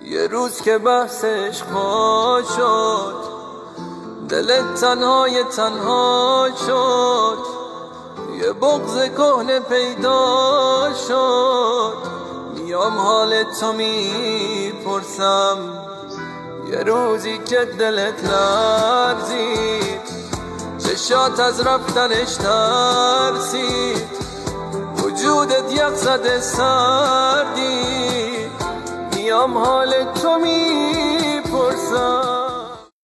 یه روز که بحثش پا شد، دلت تنها شد، یه بغض کهنه پیدا شد. میام حال تو میپرسم، یه روزی که دلت لرزید، چشات از رفتنش ترسید، وجودت یک زده سردید. میام حال تو میپرسم.